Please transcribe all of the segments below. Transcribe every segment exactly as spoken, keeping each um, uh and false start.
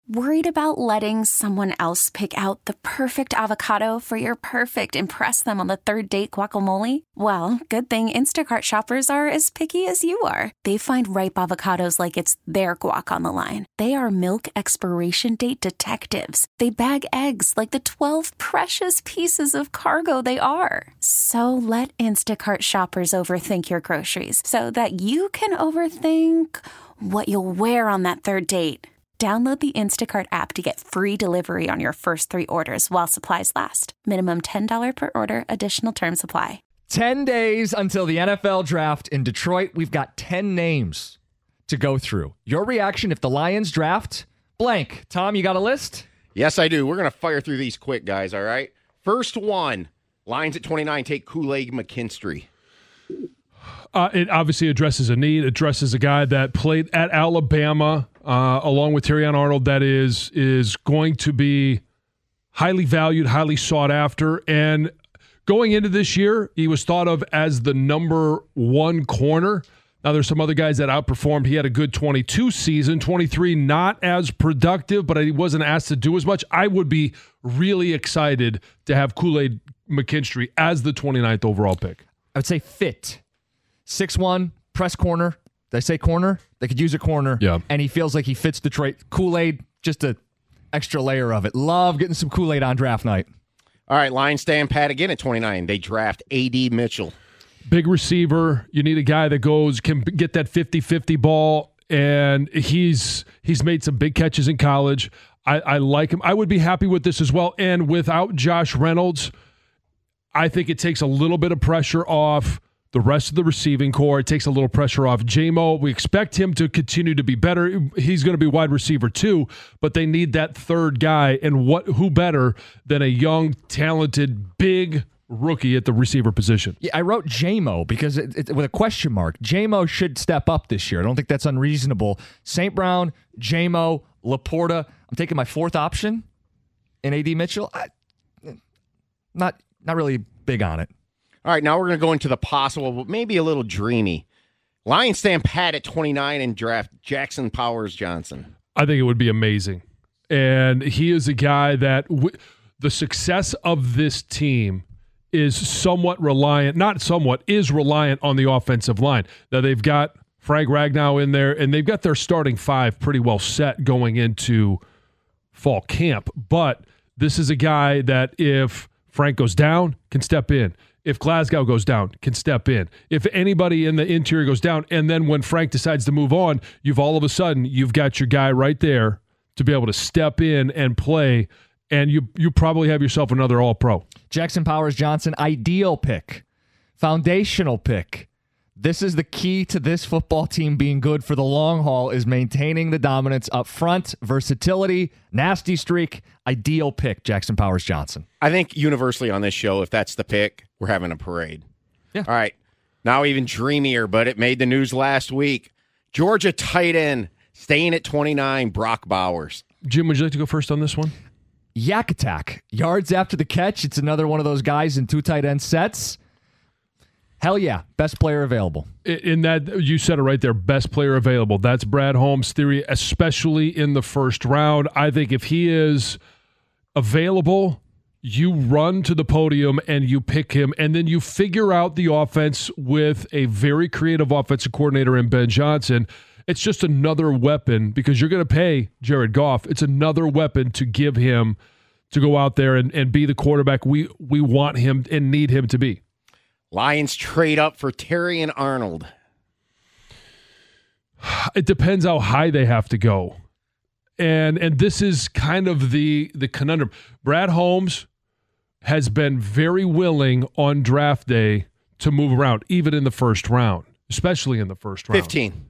Worried about letting someone else pick out the perfect avocado for your perfect impress them on the third date guacamole? Well, good thing Instacart shoppers are as picky as you are. They find ripe avocados like it's their guac on the line. They are milk expiration date detectives. They bag eggs like the twelve precious pieces of cargo they are. So let Instacart shoppers overthink your groceries so that you can overthink what you'll wear on that third date. Download the Instacart app to get free delivery on your first three orders while supplies last. Minimum ten dollars per order. Additional terms apply. ten days until the N F L draft in Detroit. We've got ten names to go through. Your reaction if the Lions draft blank. Tom, you got a list? Yes, I do. We're going to fire through these quick, guys, all right? First one, Lions at twenty-nine take Kool-Aid McKinstry. Uh, it obviously addresses a need, addresses a guy that played at Alabama uh, along with Terrion Arnold that is is going to be highly valued, highly sought after. And going into this year, he was thought of as the number one corner. Now, there's some other guys that outperformed. He had a good twenty-two season, twenty-three not as productive, but he wasn't asked to do as much. I would be really excited to have Kool-Aid McKinstry as the twenty-ninth overall pick. I would say fit. six one, press corner. Did I say corner? They could use a corner. Yeah. And he feels like he fits Detroit. Kool-Aid, just an extra layer of it. Love getting some Kool-Aid on draft night. All right, Lions stand pat again at twenty-nine. They draft A D Mitchell. Big receiver. You need a guy that goes, can get that fifty-fifty ball, and he's he's made some big catches in college. I, I like him. I would be happy with this as well. And without Josh Reynolds, I think it takes a little bit of pressure off the rest of the receiving core. It takes a little pressure off J-Mo. We expect him to continue to be better. He's going to be wide receiver too, but they need that third guy. And what? Who better than a young, talented, big rookie at the receiver position? Yeah, I wrote J-Mo because it, it, with a question mark. J-Mo should step up this year. I don't think that's unreasonable. Saint Brown, J-Mo, Laporta. I'm taking my fourth option in A D Mitchell. I, not not really big on it. All right, now we're going to go into the possible, but maybe a little dreamy. Lions stand pat at twenty-nine and draft Jackson Powers Johnson. I think it would be amazing. And he is a guy that w- the success of this team is somewhat reliant, not somewhat, is reliant on the offensive line. Now, they've got Frank Ragnow in there, and they've got their starting five pretty well set going into fall camp. But this is a guy that if Frank goes down, can step in. If Glasgow goes down, can step in. If anybody in the interior goes down, and then when Frank decides to move on, you've all of a sudden, you've got your guy right there to be able to step in and play, and you you probably have yourself another all-pro. Jackson Powers Johnson, ideal pick. Foundational pick. This is the key to this football team being good for the long haul is maintaining the dominance up front, versatility, nasty streak. Ideal pick, Jackson Powers Johnson. I think universally on this show, if that's the pick, we're having a parade. Yeah. All right. Now even dreamier, but it made the news last week. Georgia tight end staying at twenty-nine, Brock Bowers. Jim, would you like to go first on this one? Yak Attack. Yards after the catch. It's another one of those guys in two tight end sets. Hell yeah. Best player available. In that, you said it right there, best player available. That's Brad Holmes' theory, especially in the first round. I think if he is available, you run to the podium and you pick him, and then you figure out the offense with a very creative offensive coordinator in Ben Johnson. It's just another weapon because you're going to pay Jared Goff. It's another weapon to give him to go out there and, and be the quarterback we, we want him and need him to be. Lions trade up for Terrion Arnold. It depends how high they have to go. And and this is kind of the, the conundrum. Brad Holmes has been very willing on draft day to move around, even in the first round, especially in the first round. fifteen.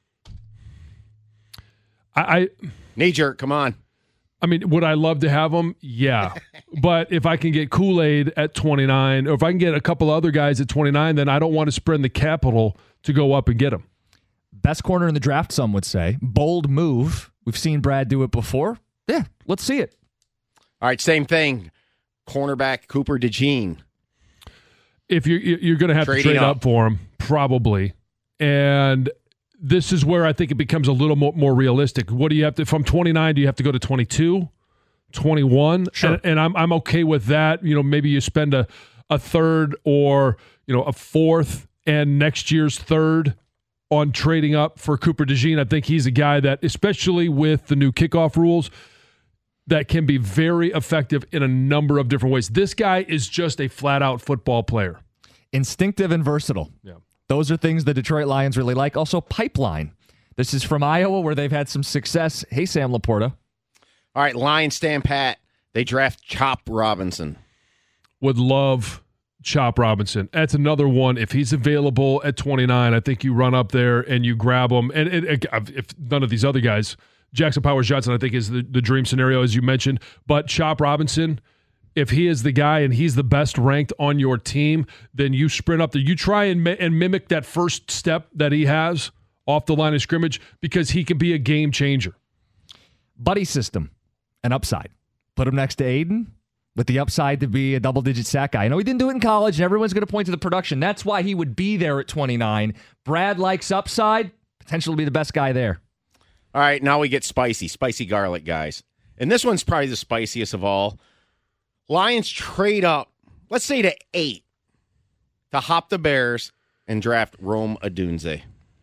I, I Knee jerk, come on. I mean, would I love to have him? Yeah. But if I can get Kool-Aid at twenty-nine, or if I can get a couple other guys at twenty-nine, then I don't want to spend the capital to go up and get him. Best corner in the draft, some would say. Bold move. We've seen Brad do it before. Yeah, let's see it. All right, same thing. Cornerback Cooper DeJean. If you're, you're going to have Trading to trade up. up for him, probably. And this is where I think it becomes a little more, more realistic. What do you have to, from twenty-nine, do you have to go to twenty-two, twenty-one? Sure. And, and I'm I'm okay with that. You know, maybe you spend a, a third or, you know, a fourth and next year's third on trading up for Cooper DeJean. I think he's a guy that, especially with the new kickoff rules, that can be very effective in a number of different ways. This guy is just a flat-out football player. Instinctive and versatile. Yeah. Those are things the Detroit Lions really like. Also, pipeline. This is from Iowa, where they've had some success. Hey, Sam Laporta. All right, Lions stand pat. They draft Chop Robinson. Would love Chop Robinson. That's another one. If he's available at twenty-nine, I think you run up there and you grab him. And, and, and if none of these other guys, Jackson Powers Johnson, I think, is the, the dream scenario, as you mentioned. But Chop Robinson, if he is the guy and he's the best ranked on your team, then you sprint up there. You try and, mi- and mimic that first step that he has off the line of scrimmage, because he can be a game changer. Buddy system, an upside. Put him next to Aiden with the upside to be a double-digit sack guy. I know he didn't do it in college, and everyone's going to point to the production. That's why he would be there at twenty-nine. Brad likes upside, potential to be the best guy there. All right, now we get spicy, spicy garlic, guys. And this one's probably the spiciest of all. Lions trade up, let's say to eight, to hop the Bears and draft Rome Odunze.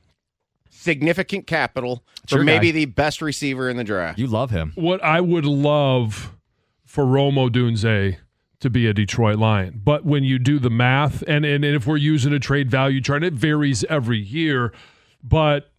Significant capital for Sure, maybe guy. the best receiver in the draft. You love him. What I would love for Rome Odunze to be a Detroit Lion. But when you do the math, and, and, and if we're using a trade value chart, it varies every year, but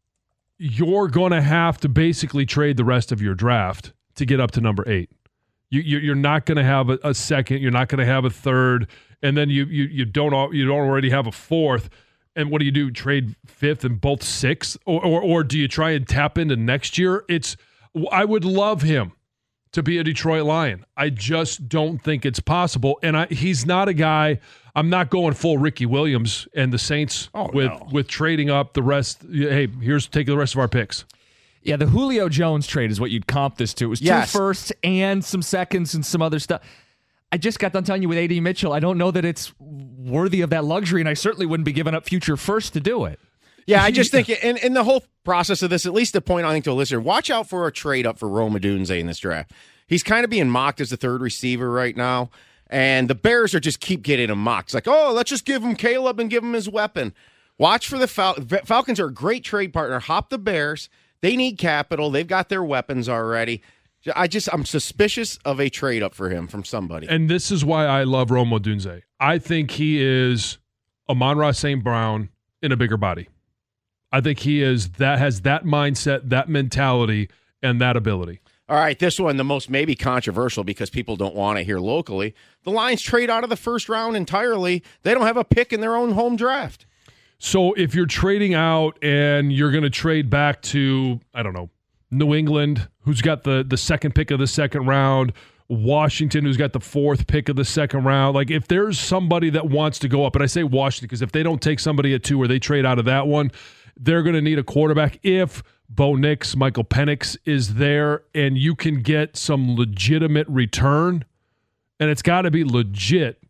you're going to have to basically trade the rest of your draft to get up to number eight. You, you, you're not going to have a, a second. You're not going to have a third. And then you you you don't al- you don't already have a fourth. And what do you do? Trade fifth and both sixth, or, or or do you try and tap into next year? It's I would love him to be a Detroit Lion. I just don't think it's possible. And I, he's not a guy. I'm not going full Ricky Williams and the Saints Oh, with no. with trading up the rest. Hey, here's take the rest of our picks. Yeah, the Julio Jones trade is what you'd comp this to. It was Yes. two firsts and some seconds and some other stuff. I just got done telling you with A D Mitchell, I don't know that it's worthy of that luxury, and I certainly wouldn't be giving up future firsts to do it. Yeah, I just think in, in the whole process of this, at least the point I think to a listener, watch out for a trade up for Rome Odunze in this draft. He's kind of being mocked as the third receiver right now, and the Bears are just keep getting him mocked. It's like, oh, let's just give him Caleb and give him his weapon. Watch for the Fal- Falcons are a great trade partner. Hop the Bears. They need capital. They've got their weapons already. I just, I'm suspicious of a trade up for him from somebody. And this is why I love Rome Odunze. I think he is Amon-Ra Saint Brown in a bigger body. I think he is that has that mindset, that mentality, and that ability. All right, this one, the most maybe controversial because people don't want it here locally. The Lions trade out of the first round entirely. They don't have a pick in their own home draft. So if you're trading out and you're going to trade back to, I don't know, New England, who's got the, the second pick of the second round, Washington, who's got the fourth pick of the second round. Like, if there's somebody that wants to go up, and I say Washington because if they don't take somebody at two or they trade out of that one, they're going to need a quarterback. If Bo Nix, Michael Penix is there, and you can get some legitimate return, and it's got to be legit,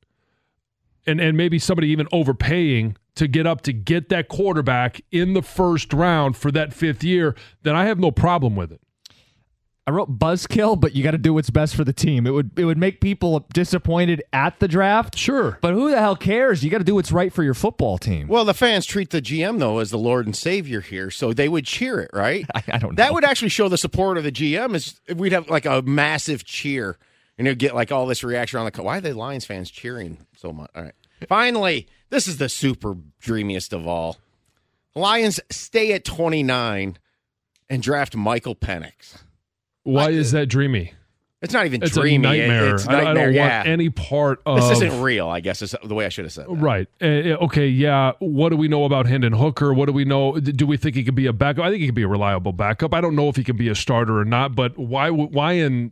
and, and maybe somebody even overpaying to get up to get that quarterback in the first round for that fifth year, then I have no problem with it. I wrote buzzkill, but you got to do what's best for the team. It would it would make people disappointed at the draft. Sure. But who the hell cares? You got to do what's right for your football team. Well, the fans treat the G M, though, as the Lord and Savior here, so they would cheer it, right? I, I don't know. That would actually show the support of the G M. Is if we'd have like a massive cheer, and you'd get like all this reaction on the. Why are the Lions fans cheering so much? All right. Finally, this is the super dreamiest of all. Lions stay at twenty-nine and draft Michael Penix. Why is that dreamy? It's not even It's dreamy. a nightmare. It's I, I nightmare. don't yeah. want any part of This isn't real, I guess, is the way I should have said that. Right. Uh, okay, yeah. What do we know about Hendon Hooker? What do we know? Do we think he could be a backup? I think he could be a reliable backup. I don't know if he can be a starter or not, but why why in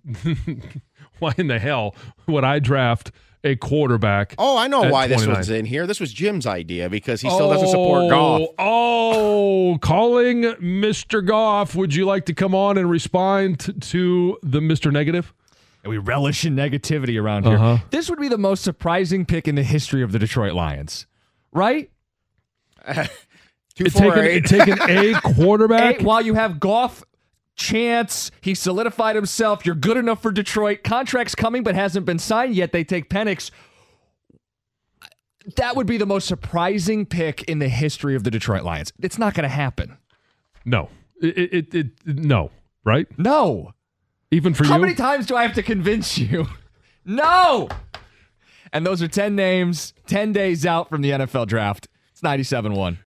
why in the hell would I draft a quarterback? Oh, I know at why this twenty-nine? was in here. This was Jim's idea because he still doesn't support golf. Oh, calling Mister Goff. Would you like to come on and respond t- to the Mister Negative? And we relish in negativity around here. Uh-huh. This would be the most surprising pick in the history of the Detroit Lions, right? Two, four, taking, eight. taking a quarterback? Eight, while you have Goff, chance, he solidified himself. You're good enough for Detroit. Contract's coming, but hasn't been signed yet. They take Penix. That would be the most surprising pick in the history of the Detroit Lions. It's not going to happen. No. It, it, it, it, no, right? No. Even for How you? many times do I have to convince you? No. And those are ten names, ten days out from the N F L draft. It's ninety-seven one.